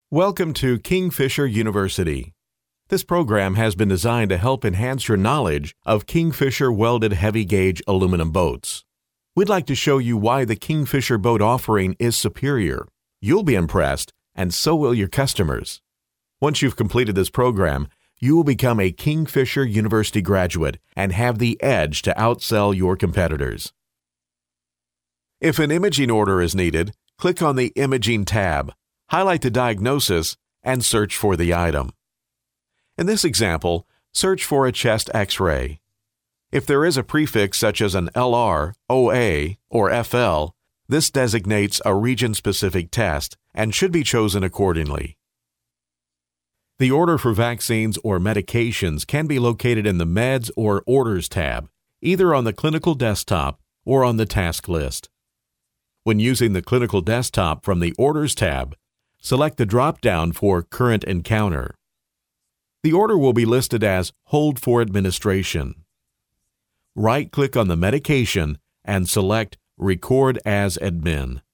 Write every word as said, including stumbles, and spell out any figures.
Welcome to Kingfisher University. This program has been designed to help enhance your knowledge of Kingfisher welded heavy gauge aluminum boats. We'd like to show you why the Kingfisher boat offering is superior. You'll be impressed, and so will your customers. Once you've completed this program, you will become a Kingfisher University graduate and have the edge to outsell your competitors. If an imaging order is needed, click on the Imaging tab, highlight the diagnosis, and search for the item. In this example, search for a chest X-ray. If there is a prefix such as an L R, O A, or F L, this designates a region-specific test and should be chosen accordingly. The order for vaccines or medications can be located in the Meds or Orders tab, either on the clinical desktop or on the task list. When using the clinical desktop from the Orders tab, select the drop-down for Current Encounter. The order will be listed as Hold for Administration. Right-click on the medication and select Record as Admin.